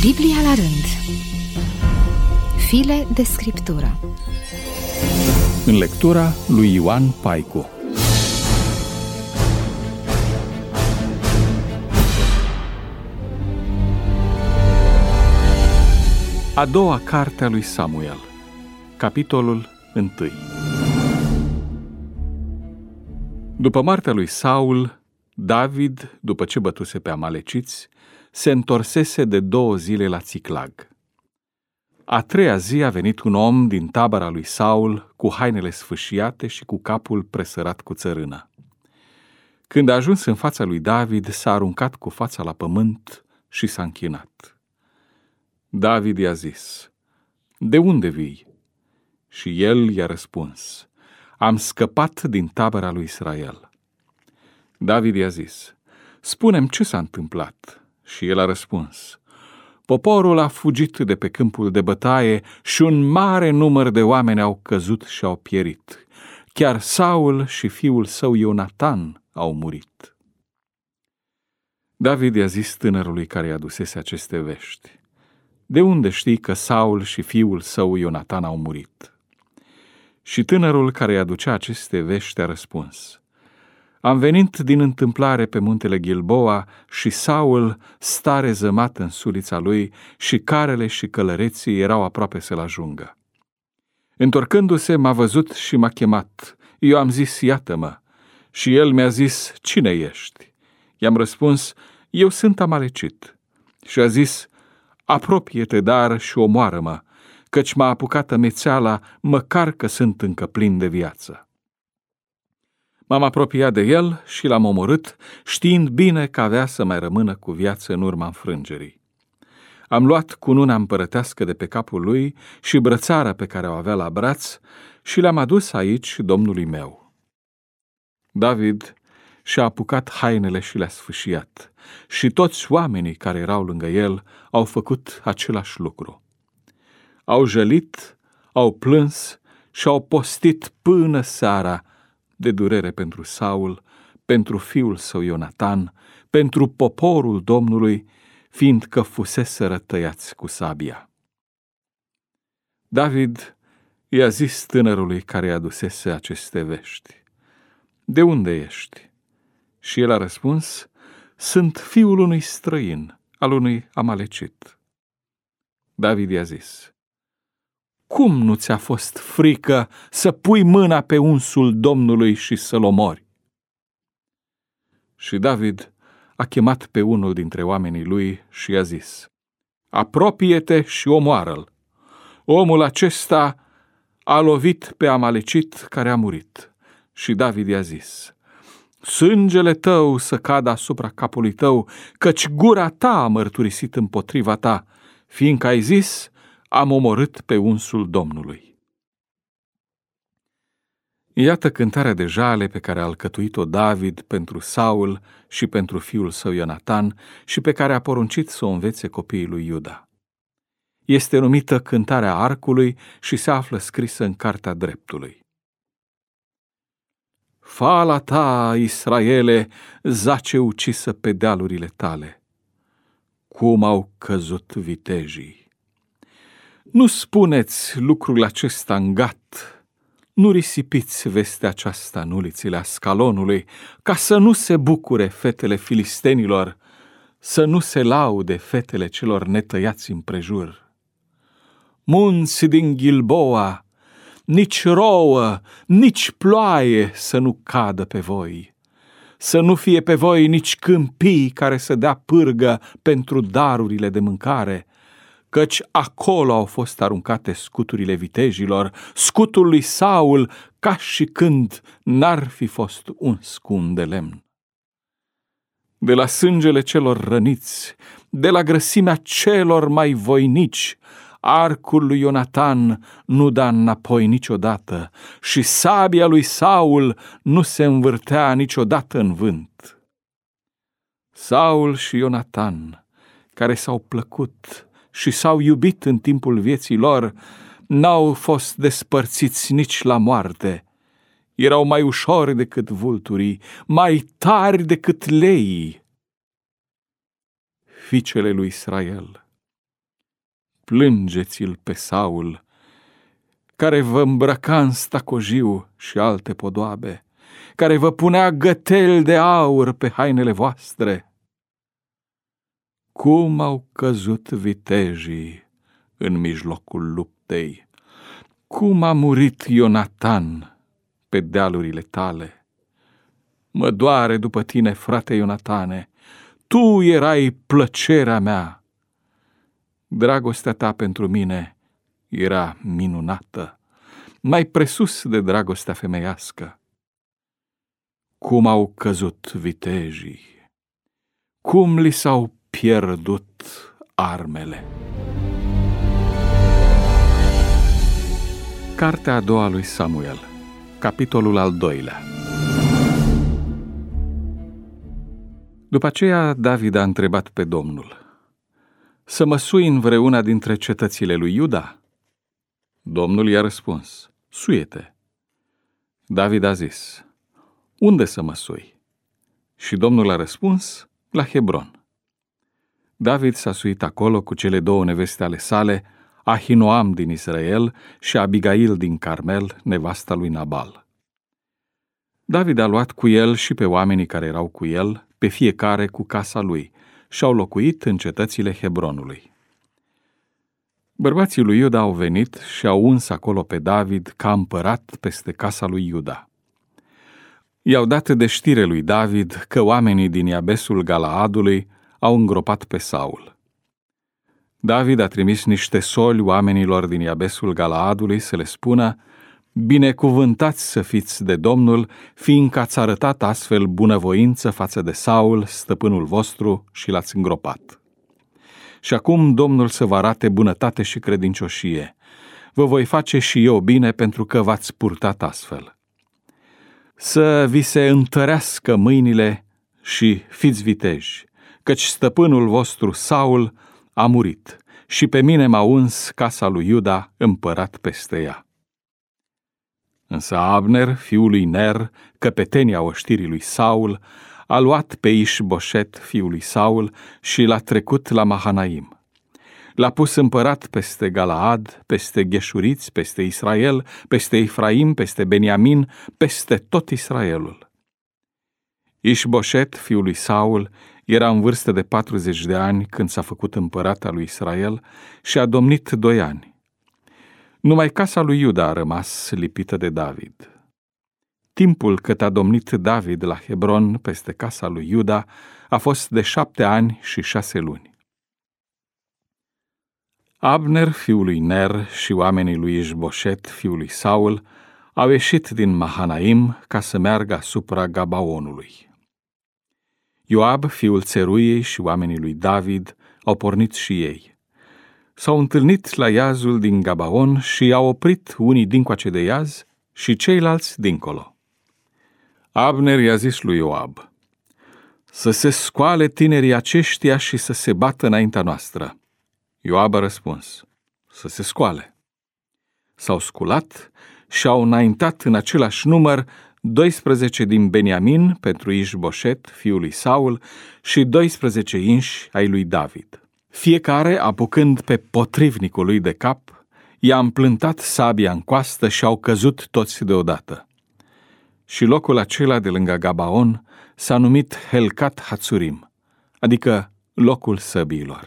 Biblia la rând. File de scriptură. În lectura lui Ioan Paicu. A doua carte a lui Samuel, capitolul 1. După moartea lui Saul, David, după ce bătuse pe amaleciți, se întorsese de 2 zile la Țiclag. A 3-a zi a venit un om din tabăra lui Saul, cu hainele sfâșiate și cu capul presărat cu țărână. Când a ajuns în fața lui David, s-a aruncat cu fața la pământ și s-a închinat. David i-a zis: "De unde vii?" Și el i-a răspuns: "Am scăpat din tabăra lui Israel." David i-a zis: "Spune-mi ce s-a întâmplat." Și el a răspuns: "Poporul a fugit de pe câmpul de bătaie și un mare număr de oameni au căzut și au pierit. Chiar Saul și fiul său Ionatan au murit." David i-a zis tânărului care i-a adusese aceste vești: "De unde știi că Saul și fiul său Ionatan au murit?" Și tânărul care i-a aducea aceste vești a răspuns: "Am venit din întâmplare pe muntele Gilboa și Saul sta rezămat în sulița lui și carele și călăreții erau aproape să-l ajungă. Întorcându-se, m-a văzut și m-a chemat. Eu am zis: 'Iată-mă.' Și el mi-a zis: 'Cine ești?' I-am răspuns: 'Eu sunt amalecit.' Și a zis: 'Apropie-te, dar, și omoară-mă, căci m-a apucat amețeala, măcar că sunt încă plin de viață.' M-am apropiat de el și l-am omorât, știind bine că avea să mai rămână cu viață în urma înfrângerii. Am luat cununa împărătească de pe capul lui și brățara pe care o avea la braț și le-am adus aici domnului meu." David și-a apucat hainele și le-a sfâșiat, și toți oamenii care erau lângă el au făcut același lucru. Au jălit, au plâns și au postit până seara de durere pentru Saul, pentru fiul său Ionatan, pentru poporul Domnului, fiindcă fuseseră tăiați cu sabia. David i-a zis tânărului care i-a adusese aceste vești: "De unde ești?" Și el a răspuns: "Sunt fiul unui străin, al unui amalecit." David i-a zis: "Cum nu ți-a fost frică să pui mâna pe unsul Domnului și să-l omori?" Și David a chemat pe unul dintre oamenii lui și i-a zis: "Apropie-te și omoară-l. Omul acesta a lovit pe amalecit care a murit." Și David i-a zis: "Sângele tău să cadă asupra capului tău, căci gura ta a mărturisit împotriva ta, fiindcă ai zis: am omorât pe unsul Domnului." Iată cântarea de jale pe care a alcătuit-o David pentru Saul și pentru fiul său Ionatan și pe care a poruncit să o învețe copiii lui Iuda. Este numită Cântarea Arcului și se află scrisă în Cartea Dreptului. Fala ta, Israele, zace ucisă pe dealurile tale. Cum au căzut vitejii! Nu spuneți lucrul acesta în Gat, nu risipiți vestea aceasta în ulițile Ascalonului, ca să nu se bucure fetele filistenilor, să nu se laude fetele celor netăiați împrejur. Munți din Gilboa, nici rouă, nici ploaie să nu cadă pe voi, să nu fie pe voi nici câmpii care să dea pârgă pentru darurile de mâncare, căci acolo au fost aruncate scuturile vitejilor, scutul lui Saul, ca și când n-ar fi fost un scun de lemn. De la sângele celor răniți, de la grăsimea celor mai voinici, arcul lui Ionatan nu da înapoi niciodată și sabia lui Saul nu se învârtea niciodată în vânt. Saul și Ionatan, care s-au plăcut și s-au iubit în timpul vieții lor, n-au fost despărțiți nici la moarte. Erau mai ușori decât vulturii, mai tari decât leii. Fiicele lui Israel, plângeți-l pe Saul, care vă îmbrăca în stacojiu și alte podoabe, care vă punea găteli de aur pe hainele voastre. Cum au căzut vitejii în mijlocul luptei, cum a murit Ionatan pe dealurile tale. Mă doare după tine, frate Ionatane, tu erai plăcerea mea. Dragostea ta pentru mine era minunată, mai presus de dragostea femeiască. Cum au căzut vitejii, cum li s-au pierdut armele. Cartea a doua lui Samuel, capitolul al 2-lea. După aceea, David a întrebat pe Domnul: să mă sui în vreuna dintre cetățile lui Iuda? Domnul i-a răspuns: suie-te. David a zis: unde să mă sui? Și Domnul a răspuns: la Hebron. David s-a suit acolo cu cele două neveste ale sale, Ahinoam din Israel și Abigail din Carmel, nevasta lui Nabal. David a luat cu el și pe oamenii care erau cu el, pe fiecare cu casa lui, și au locuit în cetățile Hebronului. Bărbații lui Iuda au venit și au uns acolo pe David ca împărat peste casa lui Iuda. I-au dat de știre lui David că oamenii din Iabesul Galaadului au îngropat pe Saul. David a trimis niște soli oamenilor din Iabesul Galaadului să le spună: binecuvântați să fiți de Domnul, fiindcă ați arătat astfel bunăvoință față de Saul, stăpânul vostru, și l-ați îngropat. Și acum Domnul să vă arate bunătate și credincioșie. Vă voi face și eu bine pentru că v-ați purtat astfel. Să vi se întărească mâinile și fiți viteji, căci stăpânul vostru Saul a murit și pe mine m-a uns casa lui Iuda împărat peste ea. Însă Abner, fiul lui Ner, căpetenia oștirii lui Saul, a luat pe Ișboșet, fiul lui Saul, și l-a trecut la Mahanaim. L-a pus împărat peste Galaad, peste Gheșuriți, peste Israel, peste Efraim, peste Beniamin, peste tot Israelul. Ișboșet, fiul lui Saul, era în vârstă de 40 de ani când s-a făcut împărat al lui Israel și a domnit 2 ani. Numai casa lui Iuda a rămas lipită de David. Timpul cât a domnit David la Hebron peste casa lui Iuda a fost de 7 ani și 6 luni. Abner, fiul lui Ner, și oamenii lui Ișboșet, fiul lui Saul, au ieșit din Mahanaim ca să meargă asupra Gabaonului. Ioab, fiul Țeruiei, și oamenii lui David au pornit și ei. S-au întâlnit la iazul din Gabaon și i-au oprit unii dincoace de iaz și ceilalți dincolo. Abner i-a zis lui Ioab: să se scoale tinerii aceștia și să se bată înaintea noastră. Ioab a răspuns: să se scoale. S-au sculat și au înaintat în același număr 12 din Beniamin pentru Ișboșet, fiul lui Saul, și 12 inși ai lui David. Fiecare, apucând pe potrivnicul lui de cap, i-a împlântat sabia în coastă și au căzut toți deodată. Și locul acela de lângă Gabaon s-a numit Helcat Hatzurim, adică locul săbiilor.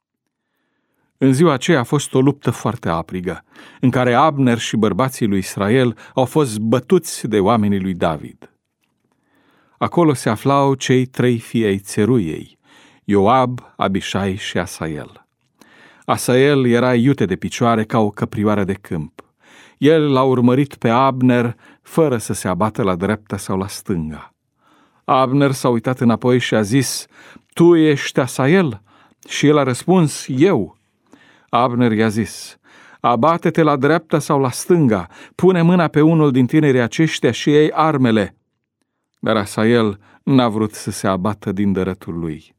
În ziua aceea a fost o luptă foarte aprigă, în care Abner și bărbații lui Israel au fost bătuți de oamenii lui David. Acolo se aflau cei 3 fii ai Țeruiei, Ioab, Abișai și Asael. Asael era iute de picioare ca o căprioară de câmp. El l-a urmărit pe Abner fără să se abată la dreapta sau la stânga. Abner s-a uitat înapoi și a zis: tu ești Asael? Și el a răspuns: eu. Abner i-a zis: abate-te la dreapta sau la stânga, pune mâna pe unul din tinerii aceștia și iei armele. Dar Asael n-a vrut să se abată din dărătul lui.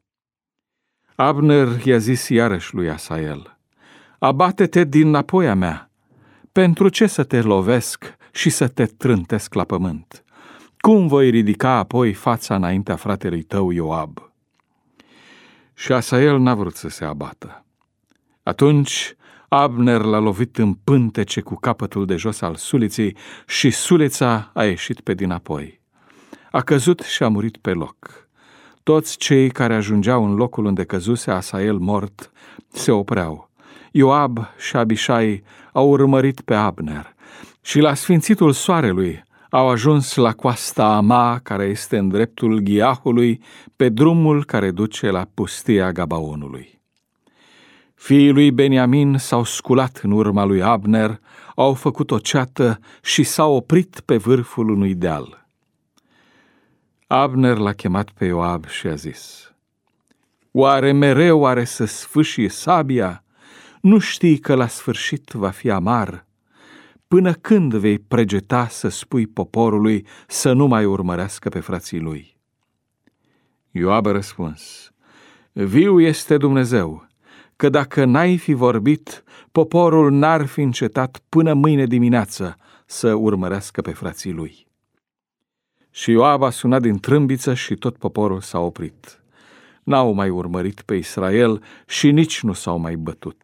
Abner i-a zis iarăși lui Asael: abate-te dinapoi a mea. Pentru ce să te lovesc și să te trântesc la pământ? Cum voi ridica apoi fața înaintea fratelui tău Ioab? Și Asael n-a vrut să se abată. Atunci Abner l-a lovit în pântece cu capătul de jos al suliței și sulița a ieșit pe dinapoi. A căzut și a murit pe loc. Toți cei care ajungeau în locul unde căzuse Asael mort se opreau. Ioab și Abișai au urmărit pe Abner și la sfințitul soarelui au ajuns la coasta Ama, care este în dreptul Ghiahului, pe drumul care duce la pustia Gabaonului. Fiii lui Beniamin s-au sculat în urma lui Abner, au făcut o ceată și s-au oprit pe vârful unui deal. Abner l-a chemat pe Ioab și a zis: Oare mereu are să sfâșie sabia? Nu știi că la sfârșit va fi amar? Până când vei pregeta să spui poporului să nu mai urmărească pe frații lui? Ioab a răspuns: Viu este Dumnezeu, că dacă n-ai fi vorbit, poporul n-ar fi încetat până mâine dimineață să urmărească pe frații lui. Și Ioab a sunat din trâmbiță și tot poporul s-a oprit. N-au mai urmărit pe Israel și nici nu s-au mai bătut.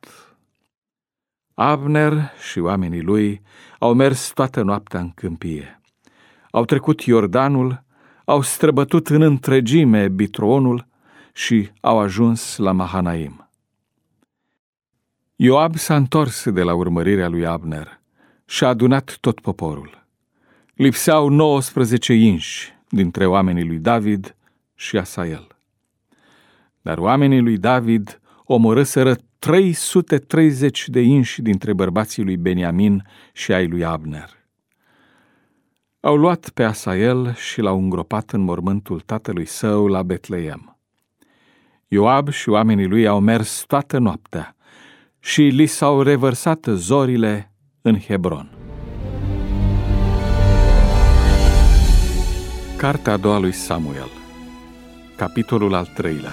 Abner și oamenii lui au mers toată noaptea în câmpie. Au trecut Iordanul, au străbătut în întregime Bitroonul și au ajuns la Mahanaim. Ioab s-a întors de la urmărirea lui Abner și a adunat tot poporul. Lipseau 19 inși dintre oamenii lui David și Asael. Dar oamenii lui David omorâseră 330 de inși dintre bărbații lui Beniamin și ai lui Abner. Au luat pe Asael și l-au îngropat în mormântul tatălui său la Betleem. Ioab și oamenii lui au mers toată noaptea și li s-au revărsat zorile în Hebron. Cartea a doua lui Samuel, capitolul al 3-lea.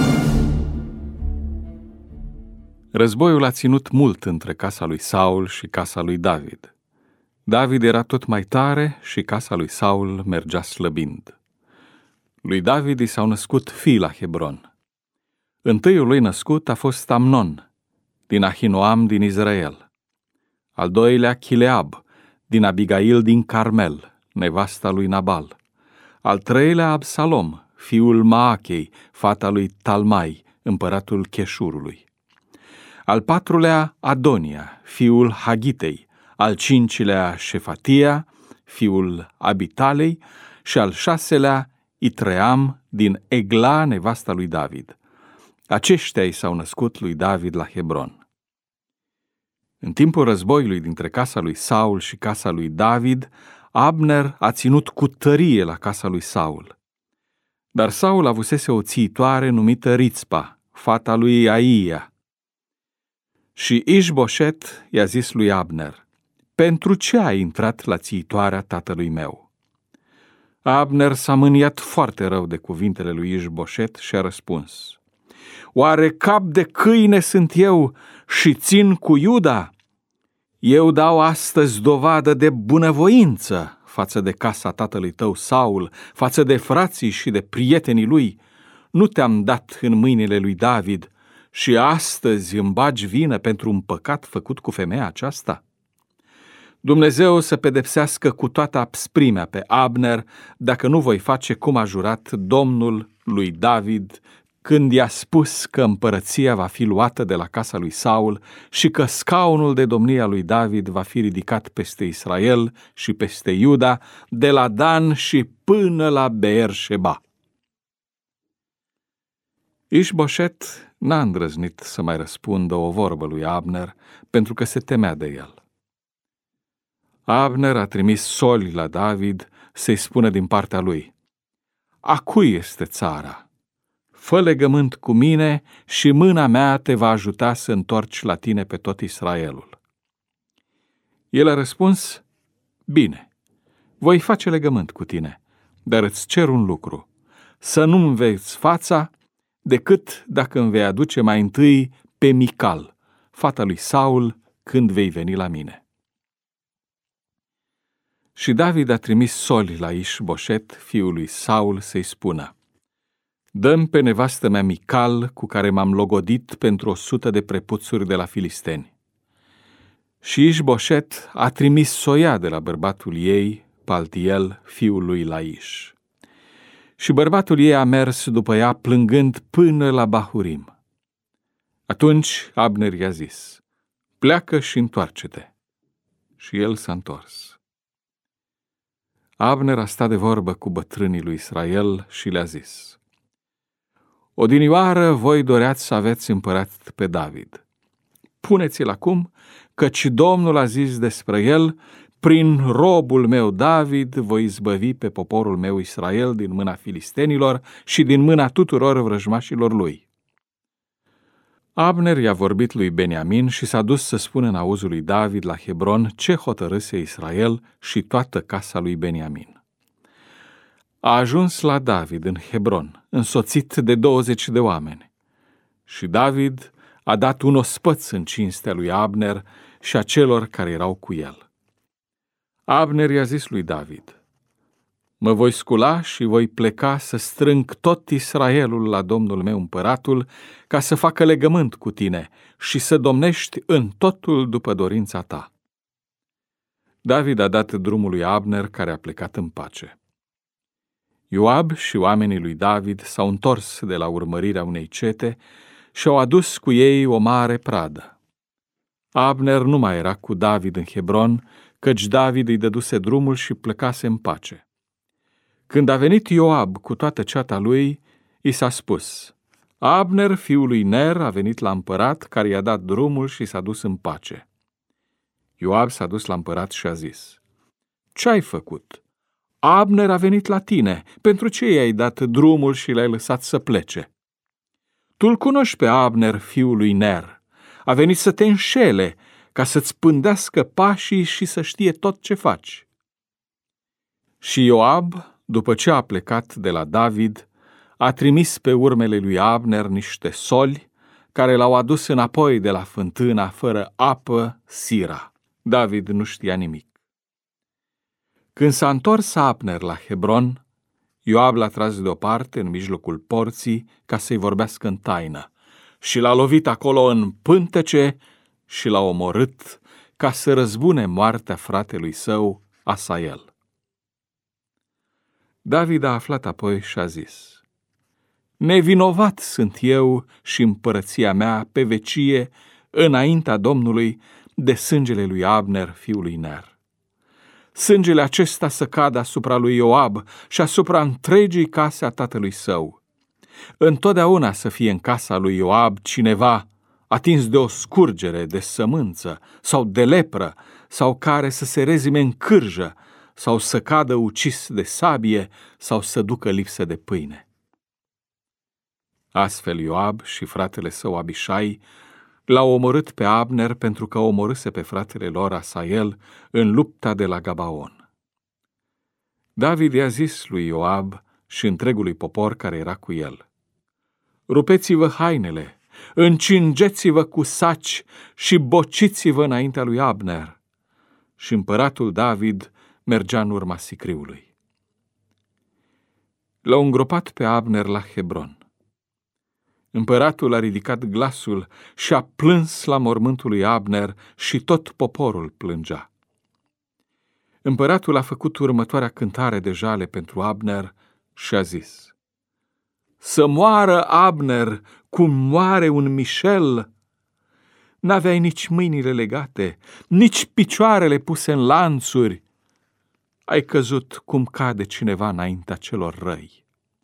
Războiul a ținut mult între casa lui Saul și casa lui David. David era tot mai tare și casa lui Saul mergea slăbind. Lui David i s-au născut fii la Hebron. Întâiul lui născut a fost Amnon, din Ahinoam din Israel. Al doilea Chileab, din Abigail din Carmel, nevasta lui Nabal. Al treilea Absalom, fiul Maachei, fata lui Talmai, împăratul Cheșurului. Al patrulea Adonia, fiul Hagitei. Al cincilea Șefatia, fiul Abitalei, și al șaselea Itream din Egla, nevasta lui David. Aceștia i s-au născut lui David la Hebron. În timpul războiului dintre casa lui Saul și casa lui David, Abner a ținut cu tărie la casa lui Saul. Dar Saul avusese o țiitoare numită Rițpa, fata lui Aia. Și Ișboșet i-a zis lui Abner: Pentru ce ai intrat la țiitoarea tatălui meu? Abner s-a mâniat foarte rău de cuvintele lui Ișboșet și a răspuns: Oare cap de câine sunt eu și țin cu Iuda? Eu dau astăzi dovadă de bunăvoință față de casa tatălui tău Saul, față de frații și de prietenii lui. Nu te-am dat în mâinile lui David și astăzi îmi bagi vină pentru un păcat făcut cu femeia aceasta? Dumnezeu să pedepsească cu toată apsprimea pe Abner dacă nu voi face cum a jurat Domnul lui David când i-a spus că împărăția va fi luată de la casa lui Saul și că scaunul de domnie a lui David va fi ridicat peste Israel și peste Iuda, de la Dan și până la Beersheba. Ișboșet n-a îndrăznit să mai răspundă o vorbă lui Abner, pentru că se temea de el. Abner a trimis soli la David să-i spună din partea lui: A cui este țara? Fă legământ cu mine și mâna mea te va ajuta să întorci la tine pe tot Israelul. El a răspuns: Bine, voi face legământ cu tine, dar îți cer un lucru: să nu-mi vezi fața decât dacă îmi vei aduce mai întâi pe Mical, fata lui Saul, când vei veni la mine. Și David a trimis soli la Ișboșet, fiul lui Saul, să-i spună: Dă-mi pe nevastă mea Mical, cu care m-am logodit pentru 100 de prepuțuri de la filisteni. Și Ișboșet a trimis să o ia de la bărbatul ei, Paltiel, fiul lui Laiș. Și bărbatul ei a mers după ea plângând până la Bahurim. Atunci Abner i-a zis: pleacă și întoarce-te. Și el s-a întors. Abner a stat de vorbă cu bătrânii lui Israel și le-a zis: odinioară voi doreați să aveți împărat pe David. Puneți-l acum, căci Domnul a zis despre el: prin robul meu David voi izbăvi pe poporul meu Israel din mâna filistenilor și din mâna tuturor vrăjmașilor lui. Abner i-a vorbit lui Beniamin și s-a dus să spună în auzul lui David la Hebron ce hotărâse Israel și toată casa lui Beniamin. A ajuns la David în Hebron, însoțit de 20 de oameni. Și David a dat un ospăț în cinstea lui Abner și a celor care erau cu el. Abner i-a zis lui David: mă voi scula și voi pleca să strâng tot Israelul la Domnul meu împăratul, ca să facă legământ cu tine și să domnești în totul după dorința ta. David a dat drumul lui Abner, care a plecat în pace. Ioab și oamenii lui David s-au întors de la urmărirea unei cete și au adus cu ei o mare pradă. Abner nu mai era cu David în Hebron, căci David îi dăduse drumul și plecase în pace. Când a venit Ioab cu toată ceata lui, i s-a spus: Abner, fiul lui Ner, a venit la împărat, care i-a dat drumul și s-a dus în pace. Ioab s-a dus la împărat și a zis: ce-ai făcut? Abner a venit la tine, pentru ce i-ai dat drumul și l-ai lăsat să plece? Tu-l cunoști pe Abner, fiul lui Ner. A venit să te înșele, ca să-ți pândească pașii și să știe tot ce faci. Și Ioab, după ce a plecat de la David, a trimis pe urmele lui Abner niște soli, care l-au adus înapoi de la fântâna fără apă, Sira. David nu știa nimic. Când s-a întors Abner la Hebron, Ioab l-a tras deoparte în mijlocul porții ca să-i vorbească în taină și l-a lovit acolo în pântece și l-a omorât ca să răzbune moartea fratelui său, Asael. David a aflat apoi și a zis: nevinovat sunt eu și împărăția mea pe vecie înaintea Domnului de sângele lui Abner, fiul lui Ner. Sângele acesta să cadă asupra lui Ioab și asupra întregii case a tatălui său. Întotdeauna să fie în casa lui Ioab cineva atins de o scurgere, de sămânță sau de lepră, sau care să se rezime în cârjă, sau să cadă ucis de sabie, sau să ducă lipsă de pâine. Astfel Ioab și fratele său Abișai l-au omorât pe Abner pentru că omorâse pe fratele lor Asael în lupta de la Gabaon. David i-a zis lui Ioab și întregului popor care era cu el: rupeți-vă hainele, încingeți-vă cu saci și bociți-vă înaintea lui Abner. Și împăratul David mergea în urma sicriului. L-au îngropat pe Abner la Hebron. Împăratul a ridicat glasul și a plâns la mormântul lui Abner și tot poporul plângea. Împăratul a făcut următoarea cântare de jale pentru Abner și a zis: să moară Abner cum moare un mișel. N-aveai nici mâinile legate, nici picioarele puse în lanțuri. Ai căzut cum cade cineva înaintea celor răi.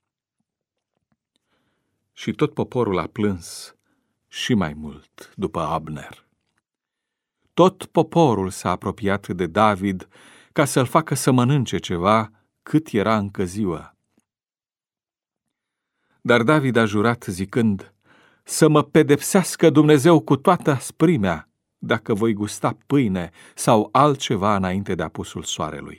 Și tot poporul a plâns și mai mult după Abner. Tot poporul s-a apropiat de David ca să-l facă să mănânce ceva cât era încă ziua. Dar David a jurat zicând: să mă pedepsească Dumnezeu cu toată asprimea dacă voi gusta pâine sau altceva înainte de apusul soarelui.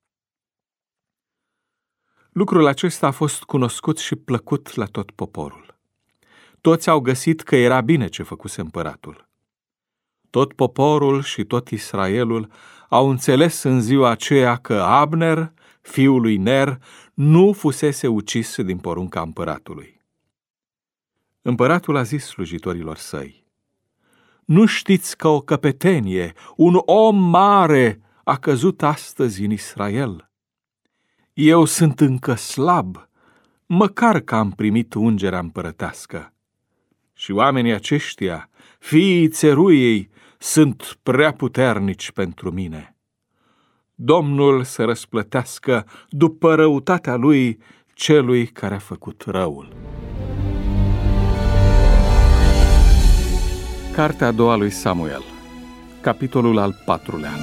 Lucrul acesta a fost cunoscut și plăcut la tot poporul. Toți au găsit că era bine ce făcuse împăratul. Tot poporul și tot Israelul au înțeles în ziua aceea că Abner, fiul lui Ner, nu fusese ucis din porunca împăratului. Împăratul a zis slujitorilor săi: nu știți că o căpetenie, un om mare, a căzut astăzi în Israel? Eu sunt încă slab, măcar că am primit ungerea împărătească. Și oamenii aceștia, fiii țeruiei, sunt prea puternici pentru mine. Domnul să răsplătească după răutatea lui celui care a făcut răul. Cartea a doua lui Samuel, capitolul al 4-lea.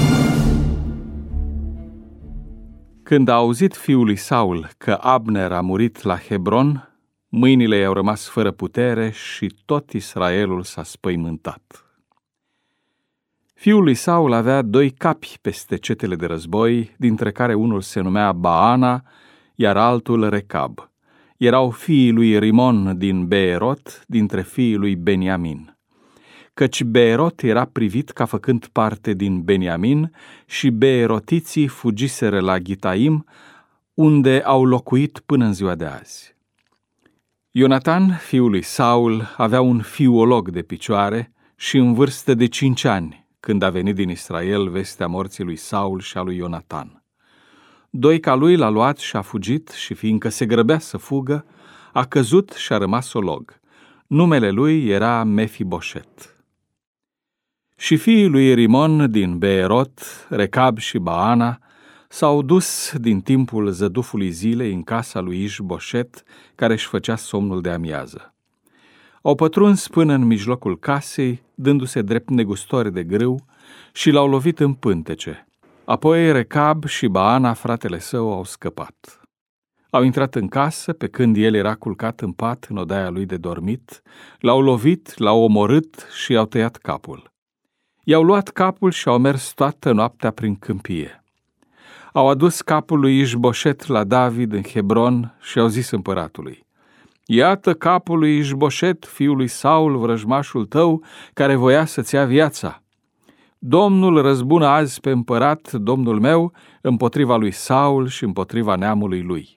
Când a auzit fiul lui Saul că Abner a murit la Hebron, mâinile i-au rămas fără putere și tot Israelul s-a spăimântat. Fiul lui Saul avea 2 capi peste cetele de război, dintre care unul se numea Baana, iar altul Recab. Erau fiii lui Rimon din Beerot, dintre fiii lui Beniamin. Căci Beerot era privit ca făcând parte din Beniamin și beerotiții fugiseră la Gitaim, unde au locuit până în ziua de azi. Ionatan, fiul lui Saul, avea un fiu olog de picioare și în vârstă de 5 ani, când a venit din Israel vestea morții lui Saul și a lui Ionatan. Doica lui l-a luat și a fugit și, fiindcă se grăbea să fugă, a căzut și a rămas olog. Numele lui era Mefiboset. Și fiii lui Rimon din Beerot, Recab și Baana, s-au dus din timpul zădufului zilei în casa lui Ișboșet, care își făcea somnul de amiază. Au pătruns până în mijlocul casei, dându-se drept negustori de grâu, și l-au lovit în pântece. Apoi Recab și Baana, fratele său, au scăpat. Au intrat în casă, pe când el era culcat în pat în odaia lui de dormit, l-au lovit, l-au omorât și i-au tăiat capul. I-au luat capul și au mers toată noaptea prin câmpie. Au adus capul lui Ișboșet la David în Hebron și au zis împăratului: Iată capul lui Ișboșet, fiul lui Saul, vrăjmașul tău, care voia să-ți ia viața. Domnul răzbună azi pe împărat, domnul meu, împotriva lui Saul și împotriva neamului lui.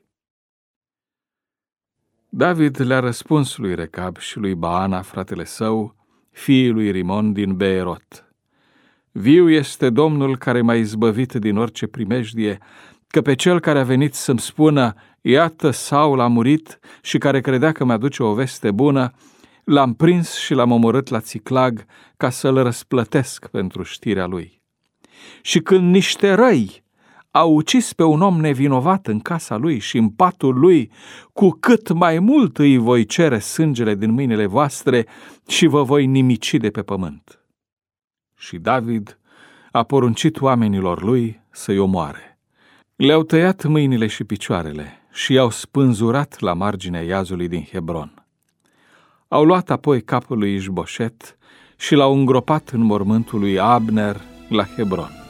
David le-a răspuns lui Recab și lui Baana, fratele său, fiii lui Rimon din Beerot: Viu este Domnul care m-a izbăvit din orice primejdie, că pe cel care a venit să-mi spună, iată, Saul a murit, și care credea că mi-aduce o veste bună, l-am prins și l-am omorât la Țiclag ca să-l răsplătesc pentru știrea lui. Și când niște răi au ucis pe un om nevinovat în casa lui și în patul lui, cu cât mai mult îi voi cere sângele din mâinile voastre și vă voi nimici de pe pământ. Și David a poruncit oamenilor lui să-i omoare. Le-au tăiat mâinile și picioarele și i-au spânzurat la marginea iazului din Hebron. Au luat apoi capul lui Ișboșet și l-au îngropat în mormântul lui Abner la Hebron.